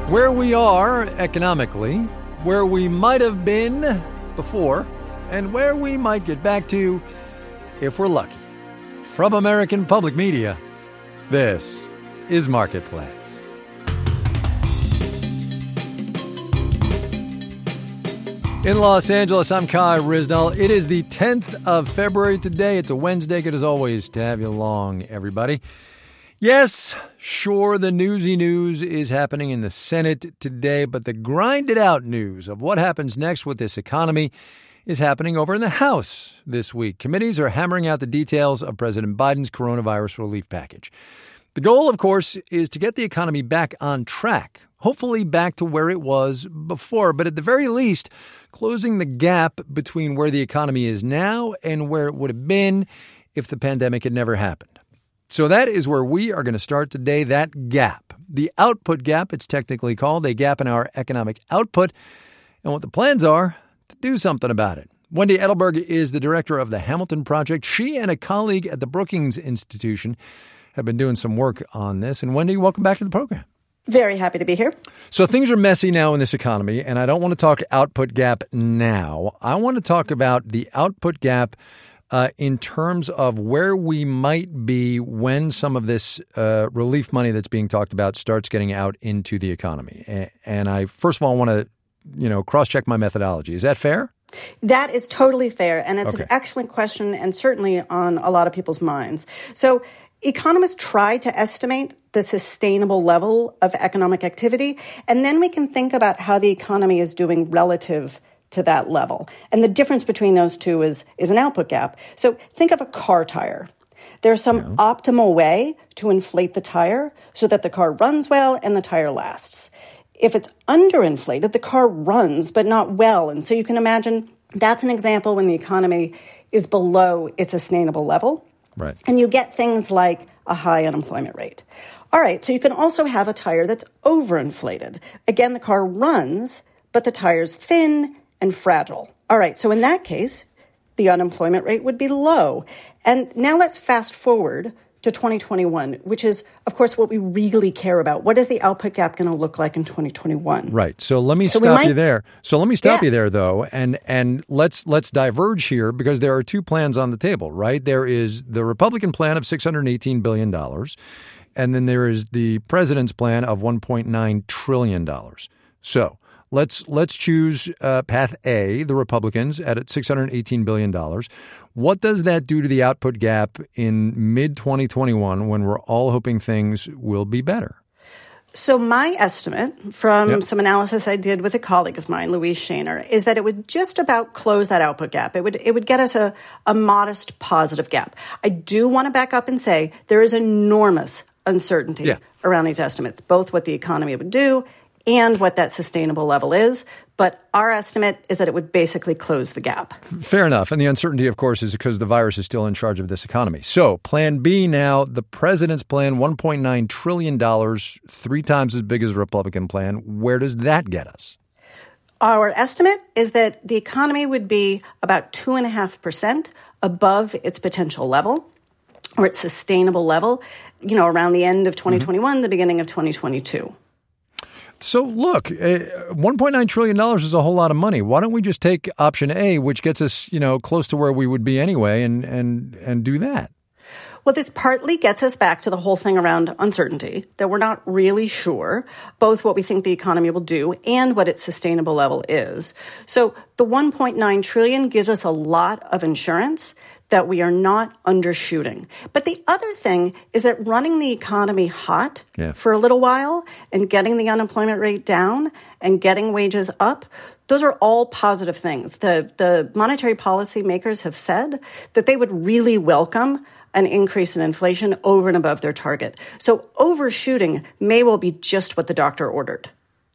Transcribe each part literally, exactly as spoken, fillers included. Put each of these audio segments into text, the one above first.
Where we are economically, where we might have been before, and where we might get back to if we're lucky. From American Public Media, this is Marketplace. In Los Angeles, I'm Kai Risnell. It is the tenth of February today. It's a Wednesday. Good as always to have you along, everybody. Yes, sure, the newsy news is happening in the Senate today, but the grinded out news of what happens next with this economy is happening over in the House this week. Committees are hammering out the details of President Biden's coronavirus relief package. The goal, of course, is to get the economy back on track, hopefully back to where it was before, but at the very least, closing the gap between where the economy is now and where it would have been if the pandemic had never happened. So that is where we are going to start today, that gap. The output gap, it's technically called, a gap in our economic output, and what the plans are to do something about it. Wendy Edelberg is the director of the Hamilton Project. She and a colleague at the Brookings Institution have been doing some work on this. And Wendy, welcome back to the program. Very happy to be here. So things are messy now in this economy, and I don't want to talk output gap now. I want to talk about the output gap uh, in terms of where we might be when some of this uh, relief money that's being talked about starts getting out into the economy. And I, first of all, want to, you know, cross-check my methodology. Is that fair? That is totally fair, and it's okay. An excellent question and certainly on a lot of people's minds. So economists try to estimate the sustainable level of economic activity, and then we can think about how the economy is doing relative to that level. And the difference between those two is, is an output gap. So think of a car tire. There's some yeah. optimal way to inflate the tire so that the car runs well and the tire lasts. If it's underinflated, the car runs, but not well. And so you can imagine that's an example when the economy is below its sustainable level. Right. And you get things like a high unemployment rate. All right, so you can also have a tire that's overinflated. Again, the car runs, but the tire's thin and fragile. All right, so in that case, the unemployment rate would be low. And now let's fast forward to twenty twenty-one, which is, of course, what we really care about. What is the output gap going to look like in twenty twenty-one? Right. So let me so stop might, you there. So let me stop yeah. you there, though, and and let's let's diverge here because there are two plans on the table, right? There is the Republican plan of six hundred eighteen billion dollars, and then there is the president's plan of one point nine trillion dollars. So let's let's choose uh, path A, the Republicans, at six hundred eighteen billion dollars. What does that do to the output gap in mid twenty twenty-one when we're all hoping things will be better? So my estimate from yep. some analysis I did with a colleague of mine, Louise Shaner, is that it would just about close that output gap. It would it would get us a, a modest positive gap. I do want to back up and say there is enormous uncertainty yeah. around these estimates, both what the economy would do and what that sustainable level is. But our estimate is that it would basically close the gap. Fair enough. And the uncertainty, of course, is because the virus is still in charge of this economy. So plan B now, the president's plan, one point nine trillion dollars, three times as big as the Republican plan. Where does that get us? Our estimate is that the economy would be about two point five percent above its potential level or its sustainable level, you know, around the end of twenty twenty-one, mm-hmm. the beginning of twenty twenty-two. So look, uh, one point nine trillion dollars is a whole lot of money. Why don't we just take option A, which gets us, you know, close to where we would be anyway, and and and do that? Well, this partly gets us back to the whole thing around uncertainty, that we're not really sure both what we think the economy will do and what its sustainable level is. So the one point nine trillion dollars gives us a lot of insurance that we are not undershooting. But the other thing is that running the economy hot yeah. for a little while and getting the unemployment rate down and getting wages up, those are all positive things. The, the monetary policy makers have said that they would really welcome an increase in inflation over and above their target. So overshooting may well be just what the doctor ordered.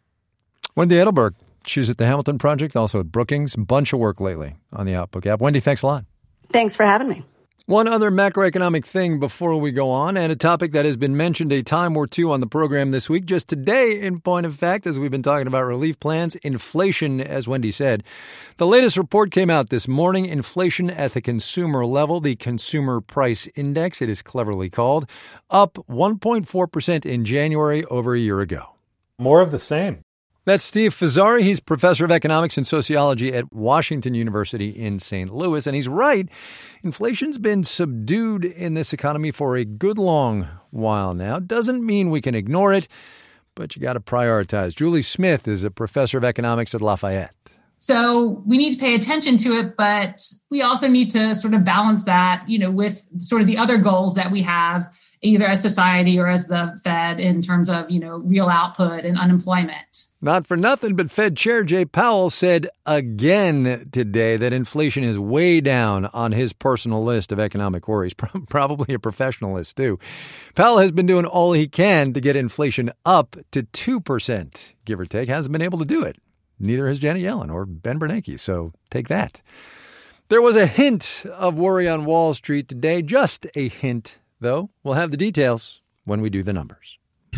Wendy Edelberg, she's at the Hamilton Project, also at Brookings. A bunch of work lately on the output gap. Wendy, thanks a lot. Thanks for having me. One other macroeconomic thing before we go on, and a topic that has been mentioned a time or two on the program this week, just today, in point of fact, as we've been talking about relief plans, inflation, as Wendy said. The latest report came out this morning, inflation at the consumer level, the Consumer Price Index, it is cleverly called, up one point four percent in January over a year ago. More of the same. That's Steve Fazzari. He's professor of economics and sociology at Washington University in Saint Louis. And he's right. Inflation's been subdued in this economy for a good long while now. Doesn't mean we can ignore it, but you got to prioritize. Julie Smith is a professor of economics at Lafayette. So we need to pay attention to it, but we also need to sort of balance that, you know, with sort of the other goals that we have, either as society or as the Fed, in terms of, you know, real output and unemployment. Not for nothing, but Fed Chair Jay Powell said again today that inflation is way down on his personal list of economic worries, probably a professional list, too. Powell has been doing all he can to get inflation up to two percent, give or take. Hasn't been able to do it. Neither has Janet Yellen or Ben Bernanke, so take that. There was a hint of worry on Wall Street today, just a hint, though. We'll have the details when we do the numbers.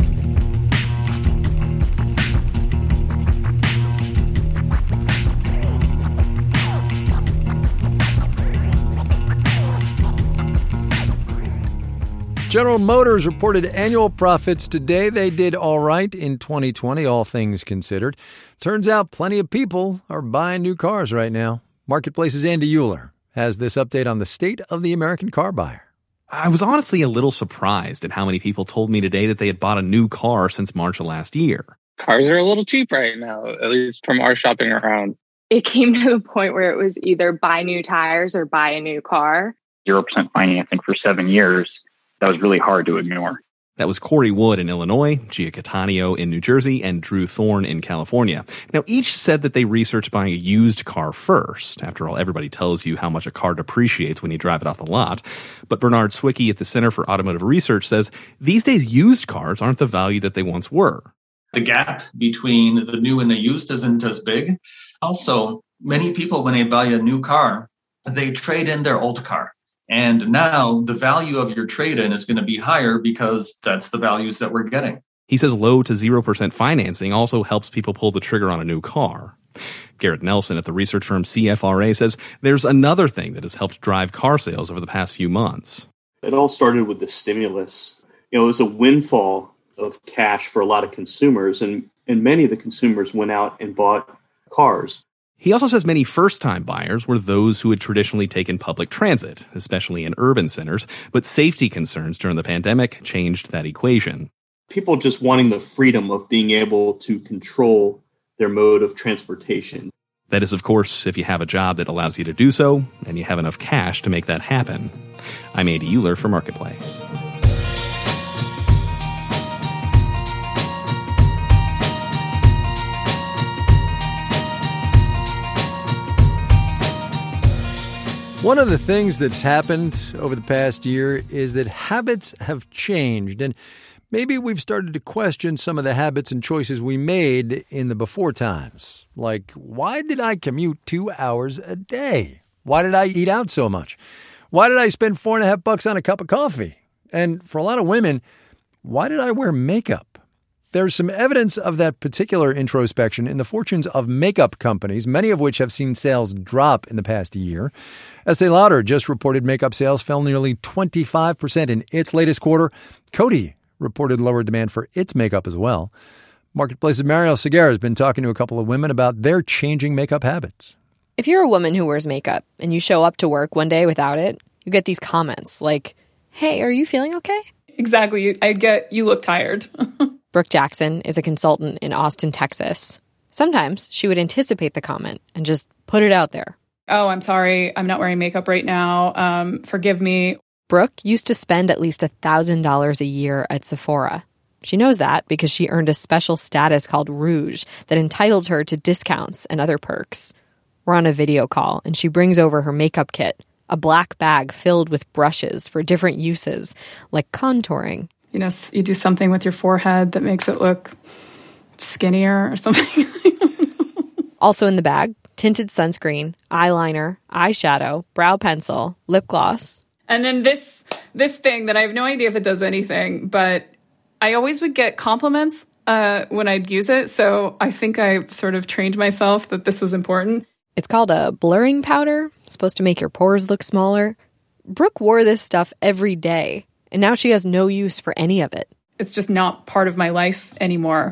General Motors reported annual profits today. They did all right in twenty twenty, all things considered. Turns out plenty of people are buying new cars right now. Marketplace's Andy Euler has this update on the state of the American car buyer. I was honestly a little surprised at how many people told me today that they had bought a new car since March of last year. Cars are a little cheap right now, at least from our shopping around. It came to the point where it was either buy new tires or buy a new car. zero percent financing for seven years. That was really hard to ignore. That was Corey Wood in Illinois, Gia Catania in New Jersey, and Drew Thorne in California. Now, each said that they researched buying a used car first. After all, everybody tells you how much a car depreciates when you drive it off the lot. But Bernard Swicky at the Center for Automotive Research says these days used cars aren't the value that they once were. The gap between the new and the used isn't as big. Also, many people, when they buy a new car, they trade in their old car. And now the value of your trade-in is going to be higher because that's the values that we're getting. He says low to zero percent financing also helps people pull the trigger on a new car. Garrett Nelson at the research firm C F R A says there's another thing that has helped drive car sales over the past few months. It all started with the stimulus. You know, it was a windfall of cash for a lot of consumers, and, and many of the consumers went out and bought cars. He also says many first-time buyers were those who had traditionally taken public transit, especially in urban centers, but safety concerns during the pandemic changed that equation. People just wanting the freedom of being able to control their mode of transportation. That is, of course, if you have a job that allows you to do so, and you have enough cash to make that happen. I'm Andy Euler for Marketplace. One of the things that's happened over the past year is that habits have changed, and maybe we've started to question some of the habits and choices we made in the before times. Like, why did I commute two hours a day? Why did I eat out so much? Why did I spend four and a half bucks on a cup of coffee? And for a lot of women, why did I wear makeup? There's some evidence of that particular introspection in the fortunes of makeup companies, many of which have seen sales drop in the past year. Estee Lauder just reported makeup sales fell nearly twenty-five percent in its latest quarter. Coty reported lower demand for its makeup as well. Marketplace's Mariel Segar has been talking to a couple of women about their changing makeup habits. If you're a woman who wears makeup and you show up to work one day without it, you get these comments like, "Hey, are you feeling okay?" Exactly. I get, "You look tired." Brooke Jackson is a consultant in Austin, Texas. Sometimes she would anticipate the comment and just put it out there. "Oh, I'm sorry. I'm not wearing makeup right now. Um, forgive me." Brooke used to spend at least one thousand dollars a year at Sephora. She knows that because she earned a special status called Rouge that entitled her to discounts and other perks. We're on a video call, and she brings over her makeup kit, a black bag filled with brushes for different uses, like contouring. You know, you do something with your forehead that makes it look skinnier or something. Also in the bag, tinted sunscreen, eyeliner, eyeshadow, brow pencil, lip gloss. And then this this thing that I have no idea if it does anything, but I always would get compliments uh, when I'd use it. So I think I sort of trained myself that this was important. It's called a blurring powder. It's supposed to make your pores look smaller. Brooke wore this stuff every day, and now she has no use for any of it. It's just not part of my life anymore.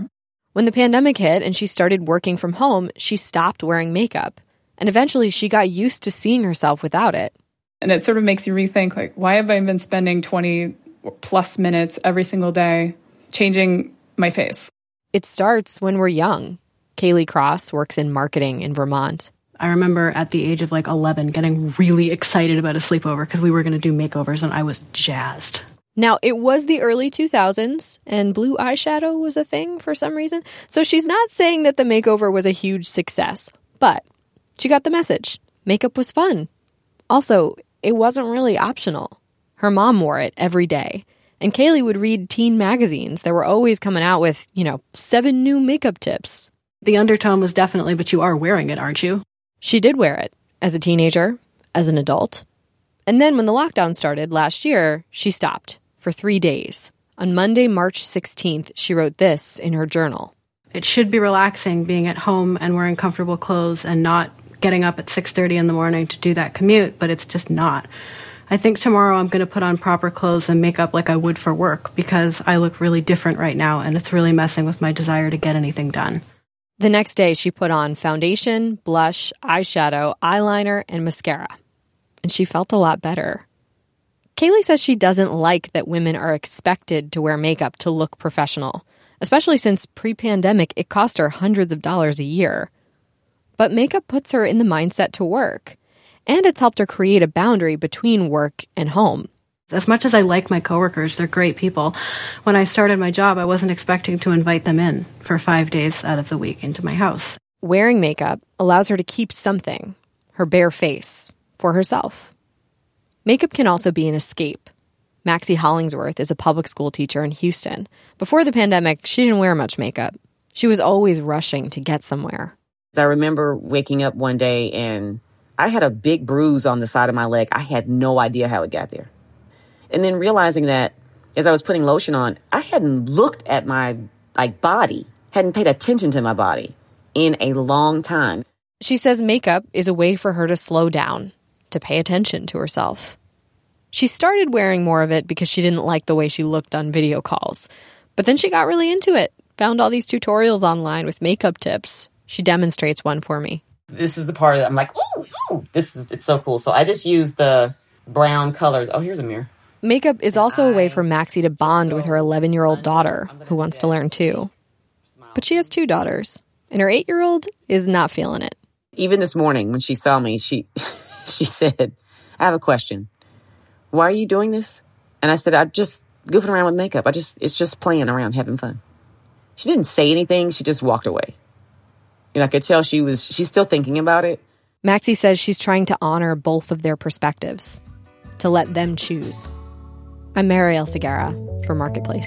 When the pandemic hit and she started working from home, she stopped wearing makeup. And eventually she got used to seeing herself without it. And it sort of makes you rethink, like, why have I been spending twenty plus minutes every single day changing my face? It starts when we're young. Kaylee Cross works in marketing in Vermont. I remember at the age of like eleven getting really excited about a sleepover because we were going to do makeovers, and I was jazzed. Now, it was the early two thousands, and blue eyeshadow was a thing for some reason. So she's not saying that the makeover was a huge success, but she got the message. Makeup was fun. Also, it wasn't really optional. Her mom wore it every day. And Kaylee would read teen magazines that were always coming out with, you know, seven new makeup tips. The undertone was definitely, but you are wearing it, aren't you? She did wear it as a teenager, as an adult. And then when the lockdown started last year, she stopped for three days. On Monday, March sixteenth, she wrote this in her journal. It should be relaxing being at home and wearing comfortable clothes and not getting up at six thirty in the morning to do that commute, but it's just not. I think tomorrow I'm going to put on proper clothes and makeup like I would for work because I look really different right now and it's really messing with my desire to get anything done. The next day, she put on foundation, blush, eyeshadow, eyeliner, and mascara. And she felt a lot better. Kaylee says she doesn't like that women are expected to wear makeup to look professional, especially since pre-pandemic it cost her hundreds of dollars a year. But makeup puts her in the mindset to work, and it's helped her create a boundary between work and home. As much as I like my coworkers, they're great people. When I started my job, I wasn't expecting to invite them in for five days out of the week into my house. Wearing makeup allows her to keep something, her bare face, for herself. Makeup can also be an escape. Maxie Hollingsworth is a public school teacher in Houston. Before the pandemic, she didn't wear much makeup. She was always rushing to get somewhere. I remember waking up one day and I had a big bruise on the side of my leg. I had no idea how it got there. And then realizing that as I was putting lotion on, I hadn't looked at my like body, hadn't paid attention to my body in a long time. She says makeup is a way for her to slow down, to pay attention to herself. She started wearing more of it because she didn't like the way she looked on video calls. But then she got really into it, found all these tutorials online with makeup tips. She demonstrates one for me. This is the part that I'm like, ooh, ooh, this is, it's so cool. So I just use the brown colors. Oh, here's a mirror. Makeup is also a way for Maxie to bond with her eleven-year-old daughter, who wants to learn too. But she has two daughters, and her eight-year-old is not feeling it. Even this morning, when she saw me, she she said, I have a question. Why are you doing this? And I said, I'm just goofing around with makeup. I just It's just playing around, having fun. She didn't say anything. She just walked away. And I could tell she was, she's still thinking about it. Maxie says she's trying to honor both of their perspectives, to let them choose. I'm Marielle Segarra for Marketplace.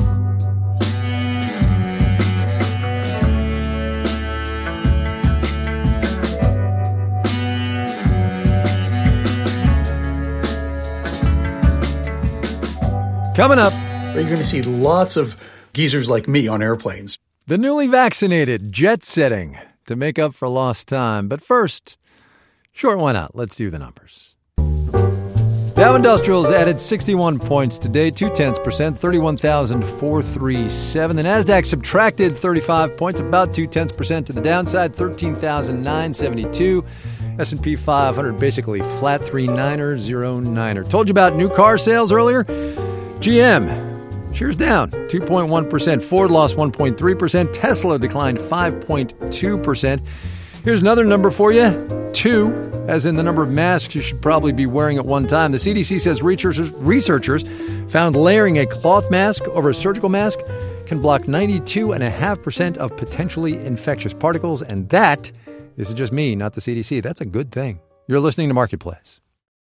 Coming up, you're going to see lots of geezers like me on airplanes. The newly vaccinated jet-setting to make up for lost time. But first, short one out. Let's do the numbers. Dow Industrials added sixty-one points today, two-tenths percent, thirty-one thousand four hundred thirty-seven. The NASDAQ subtracted thirty-five points, about two-tenths percent to the downside, thirteen thousand nine hundred seventy-two. S and P five hundred basically flat, three niner, zero niner. Told you about new car sales earlier. G M, shares down two point one percent. Ford lost one point three percent. Tesla declined five point two percent. Here's another number for you. Two, as in the number of masks you should probably be wearing at one time. The C D C says researchers, researchers found layering a cloth mask over a surgical mask can block ninety-two point five percent of potentially infectious particles. And that, this is just me, not the C D C. That's a good thing. You're listening to Marketplace.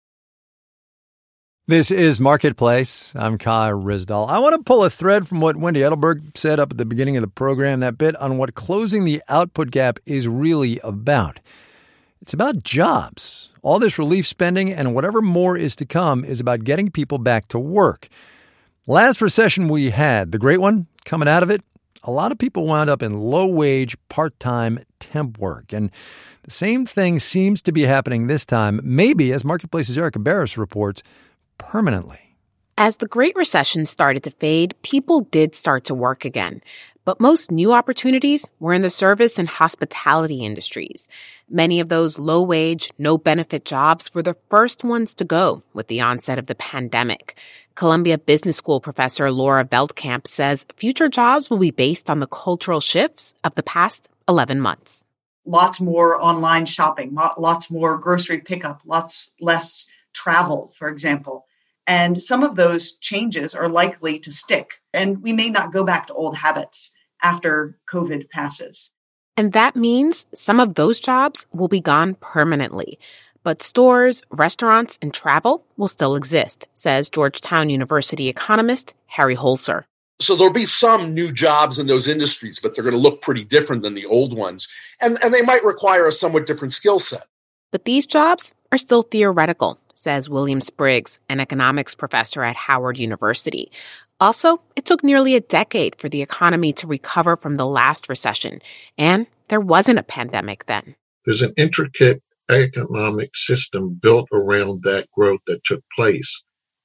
This is Marketplace. I'm Kai Ryssdal. I want to pull a thread from what Wendy Edelberg said up at the beginning of the program, that bit on what closing the output gap is really about. It's about jobs. All this relief spending and whatever more is to come is about getting people back to work. Last recession we had, the great one, coming out of it, a lot of people wound up in low-wage, part-time temp work. And the same thing seems to be happening this time, maybe, as Marketplace's Erica Barris reports, permanently. As the Great Recession started to fade, people did start to work again. But most new opportunities were in the service and hospitality industries. Many of those low-wage, no-benefit jobs were the first ones to go with the onset of the pandemic. Columbia Business School professor Laura Veldkamp says future jobs will be based on the cultural shifts of the past eleven months. Lots more online shopping, lots more grocery pickup, lots less travel, for example. And some of those changes are likely to stick, and we may not go back to old habits after COVID passes. And that means some of those jobs will be gone permanently. But stores, restaurants, and travel will still exist, says Georgetown University economist Harry Holzer. So there'll be some new jobs in those industries, but they're going to look pretty different than the old ones. And, and they might require a somewhat different skill set. But these jobs are still theoretical, says William Spriggs, an economics professor at Howard University. Also, it took nearly a decade for the economy to recover from the last recession, and there wasn't a pandemic then. There's an intricate economic system built around that growth that took place,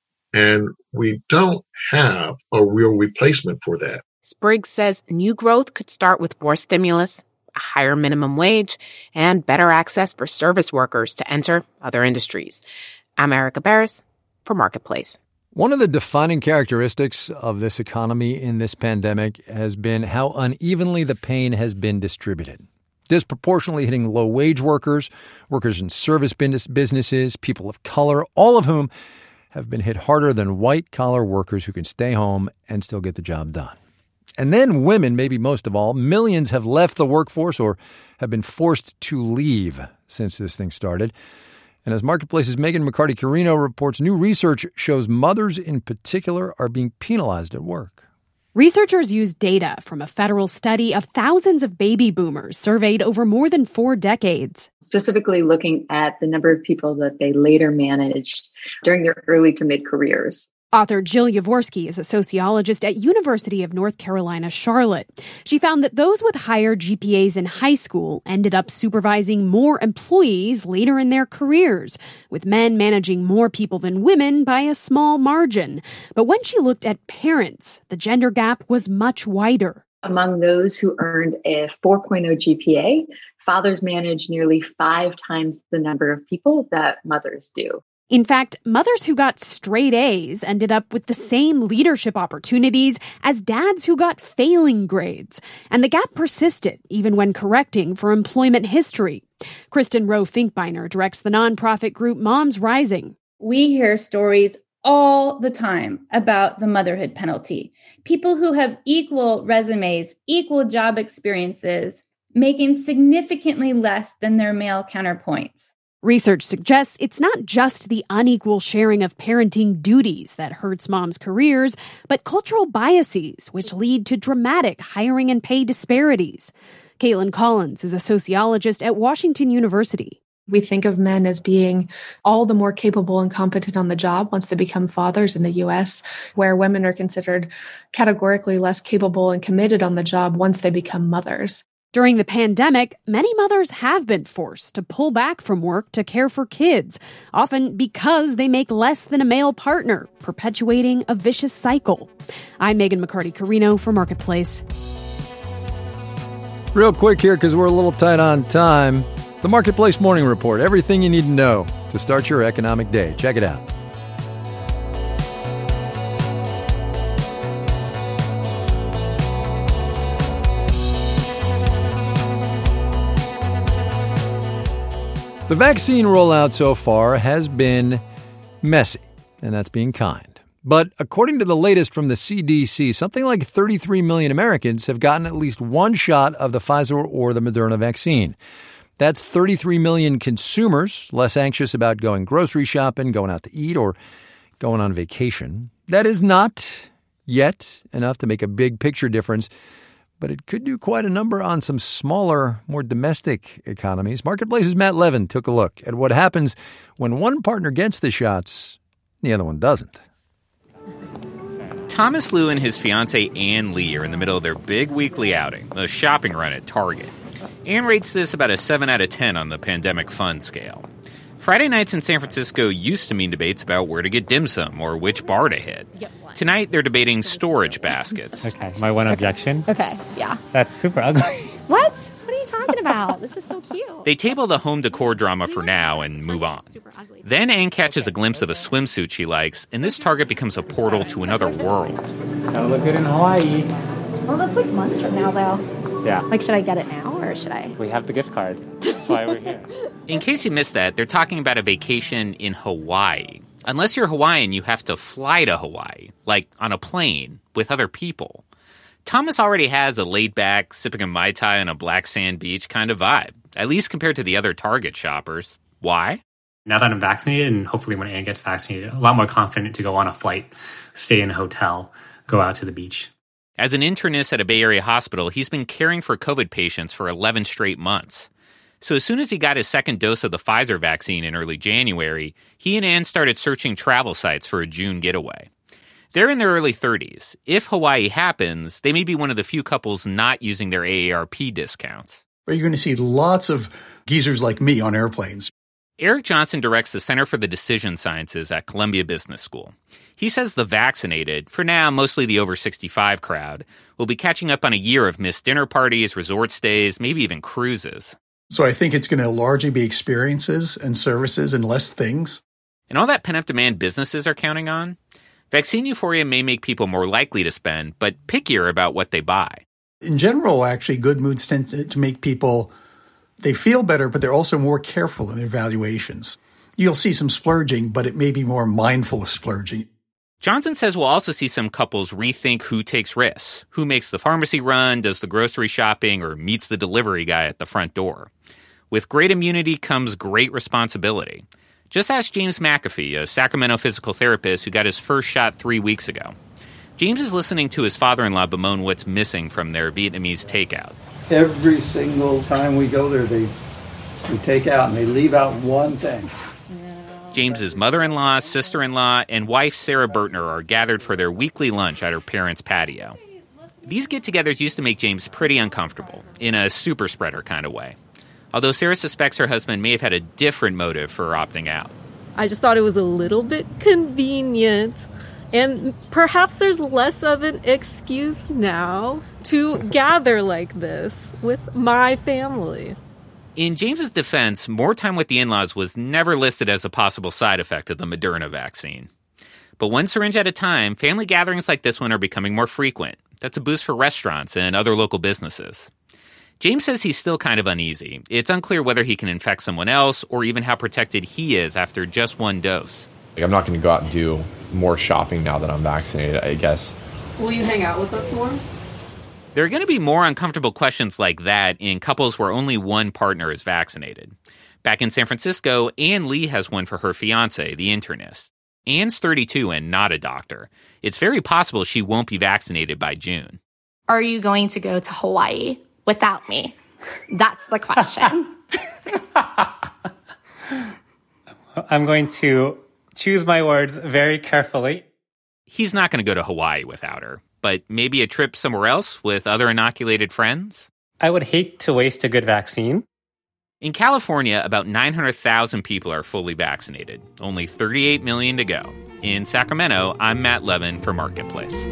and we don't have a real replacement for that. Spriggs says new growth could start with more stimulus, a higher minimum wage, and better access for service workers to enter other industries. I'm Erica Barris for Marketplace. One of the defining characteristics of this economy in this pandemic has been how unevenly the pain has been distributed. Disproportionately hitting low-wage workers, workers in service businesses, people of color, all of whom have been hit harder than white-collar workers who can stay home and still get the job done. And then women, maybe most of all, millions have left the workforce or have been forced to leave since this thing started. And as Marketplace's Megan McCarty-Carino reports, new research shows mothers in particular are being penalized at work. Researchers used data from a federal study of thousands of baby boomers surveyed over more than four decades. Specifically looking at the number of people that they later managed during their early to mid-careers. Author Jill Yavorsky is a sociologist at University of North Carolina, Charlotte. She found that those with higher G P As in high school ended up supervising more employees later in their careers, with men managing more people than women by a small margin. But when she looked at parents, the gender gap was much wider. Among those who earned a four point oh G P A, fathers manage nearly five times the number of people that mothers do. In fact, mothers who got straight A's ended up with the same leadership opportunities as dads who got failing grades. And the gap persisted even when correcting for employment history. Kristen Rowe Finkbeiner directs the nonprofit group Moms Rising. We hear stories all the time about the motherhood penalty. People who have equal resumes, equal job experiences, making significantly less than their male counterpoints. Research suggests it's not just the unequal sharing of parenting duties that hurts moms' careers, but cultural biases, which lead to dramatic hiring and pay disparities. Caitlin Collins is a sociologist at Washington University. We think of men as being all the more capable and competent on the job once they become fathers in the U S, where women are considered categorically less capable and committed on the job once they become mothers. During the pandemic, many mothers have been forced to pull back from work to care for kids, often because they make less than a male partner, perpetuating a vicious cycle. I'm Megan McCarty-Carino for Marketplace. Real quick here, because we're a little tight on time. The Marketplace Morning Report, everything you need to know to start your economic day. Check it out. The vaccine rollout so far has been messy, and that's being kind. But according to the latest from the C D C, something like thirty-three million Americans have gotten at least one shot of the Pfizer or the Moderna vaccine. That's thirty-three million consumers less anxious about going grocery shopping, going out to eat, or going on vacation. That is not yet enough to make a big picture difference, but it could do quite a number on some smaller, more domestic economies. Marketplace's Matt Levin took a look at what happens when one partner gets the shots and the other one doesn't. Thomas Liu and his fiancée Ann Lee are in the middle of their big weekly outing, a shopping run at Target. Ann rates this about a seven out of ten on the pandemic fun scale. Friday nights in San Francisco used to mean debates about where to get dim sum or which bar to hit. Tonight, they're debating storage baskets. Okay, my one objection. Okay, yeah. That's super ugly. What? What are you talking about? This is so cute. They table the home decor drama for now and move on. Then Anne catches a glimpse of a swimsuit she likes, and this Target becomes a portal to another world. That'll look good in Hawaii. Well, that's like months from now, though. Yeah. Like, should I get it now, or should I? We have the gift card. That's why we're here. In case you missed that, they're talking about a vacation in Hawaii. Unless you're Hawaiian, you have to fly to Hawaii, like on a plane, with other people. Thomas already has a laid-back, sipping a Mai Tai on a black sand beach kind of vibe, at least compared to the other Target shoppers. Why? Now that I'm vaccinated, and hopefully when Anne gets vaccinated, a lot more confident to go on a flight, stay in a hotel, go out to the beach. As an internist at a Bay Area hospital, he's been caring for COVID patients for eleven straight months. So as soon as he got his second dose of the Pfizer vaccine in early January, he and Anne started searching travel sites for a June getaway. They're in their early thirties. If Hawaii happens, they may be one of the few couples not using their A A R P discounts. You're going to see lots of geezers like me on airplanes. Eric Johnson directs the Center for the Decision Sciences at Columbia Business School. He says the vaccinated, for now mostly the over sixty-five crowd, will be catching up on a year of missed dinner parties, resort stays, maybe even cruises. So I think it's going to largely be experiences and services and less things. And all that pent-up demand businesses are counting on? Vaccine euphoria may make people more likely to spend, but pickier about what they buy. In general, actually, good moods tend to, to make people, they feel better, but they're also more careful in their valuations. You'll see some splurging, but it may be more mindful of splurging. Johnson says we'll also see some couples rethink who takes risks, who makes the pharmacy run, does the grocery shopping, or meets the delivery guy at the front door. With great immunity comes great responsibility. Just ask James McAfee, a Sacramento physical therapist who got his first shot three weeks ago. James is listening to his father-in-law bemoan what's missing from their Vietnamese takeout. Every single time we go there, they we take out and they leave out one thing. James's mother-in-law, sister-in-law, and wife Sarah Bertner are gathered for their weekly lunch at her parents' patio. These get-togethers used to make James pretty uncomfortable, in a super-spreader kind of way. Although Sarah suspects her husband may have had a different motive for opting out. I just thought it was a little bit convenient. And perhaps there's less of an excuse now to gather like this with my family. In James's defense, more time with the in-laws was never listed as a possible side effect of the Moderna vaccine. But one syringe at a time, family gatherings like this one are becoming more frequent. That's a boost for restaurants and other local businesses. James says he's still kind of uneasy. It's unclear whether he can infect someone else or even how protected he is after just one dose. Like, I'm not going to go out and do more shopping now that I'm vaccinated, I guess. Will you hang out with us more? There are going to be more uncomfortable questions like that in couples where only one partner is vaccinated. Back in San Francisco, Ann Lee has one for her fiancé, the internist. Ann's thirty-two and not a doctor. It's very possible she won't be vaccinated by June. Are you going to go to Hawaii without me? That's the question. I'm going to choose my words very carefully. He's not going to go to Hawaii without her, but maybe a trip somewhere else with other inoculated friends? I would hate to waste a good vaccine. In California, about nine hundred thousand people are fully vaccinated. Only thirty-eight million to go. In Sacramento, I'm Matt Levin for Marketplace.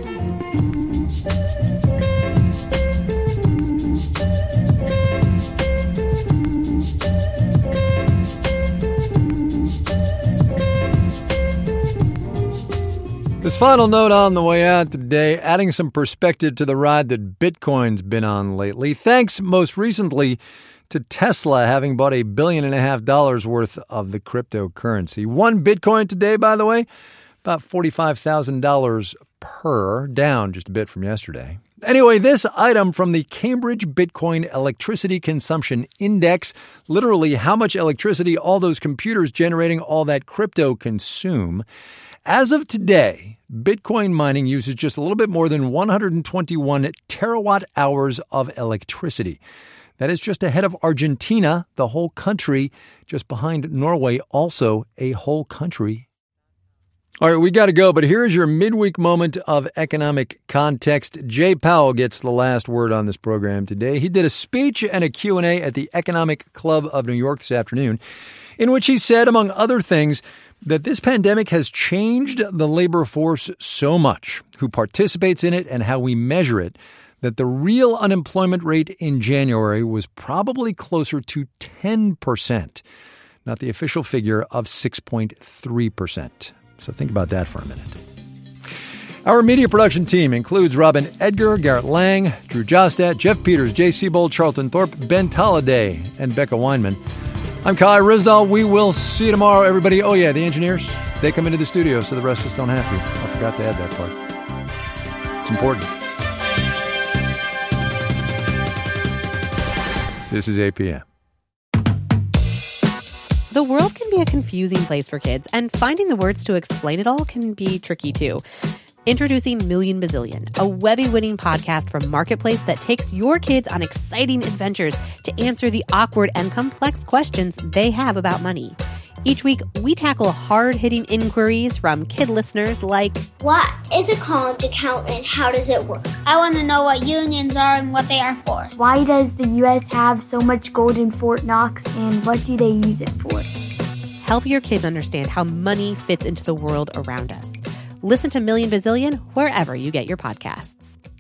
This final note on the way out today, adding some perspective to the ride that Bitcoin's been on lately. Thanks most recently to Tesla having bought a billion and a half dollars worth of the cryptocurrency. One Bitcoin today, by the way, about forty-five thousand dollars per, down just a bit from yesterday. Anyway, this item from the Cambridge Bitcoin Electricity Consumption Index, literally how much electricity all those computers generating all that crypto consume. As of today, Bitcoin mining uses just a little bit more than one hundred twenty-one terawatt hours of electricity. That is just ahead of Argentina, the whole country, just behind Norway, also a whole country. All right, we got to go, but here's your midweek moment of economic context. Jay Powell gets the last word on this program today. He did a speech and a Q and A at the Economic Club of New York this afternoon, in which he said, among other things, that this pandemic has changed the labor force so much, who participates in it and how we measure it, that the real unemployment rate in January was probably closer to ten percent, not the official figure of six point three percent. So think about that for a minute. Our media production team includes Robin Edgar, Garrett Lang, Drew Jostat, Jeff Peters, Jay Siebold, Charlton Thorpe, Ben Tolliday, and Becca Weinman. I'm Kai Ryssdal. We will see you tomorrow, everybody. Oh, yeah, the engineers, they come into the studio, so the rest of us don't have to. I forgot to add that part. It's important. This is A P M. The world can be a confusing place for kids, and finding the words to explain it all can be tricky, too. Introducing Million Bazillion, a Webby-winning podcast from Marketplace that takes your kids on exciting adventures to answer the awkward and complex questions they have about money. Each week, we tackle hard-hitting inquiries from kid listeners like, what is a college account and how does it work? I want to know what unions are and what they are for. Why does the U S have so much gold in Fort Knox and what do they use it for? Help your kids understand how money fits into the world around us. Listen to Million Bazillion wherever you get your podcasts.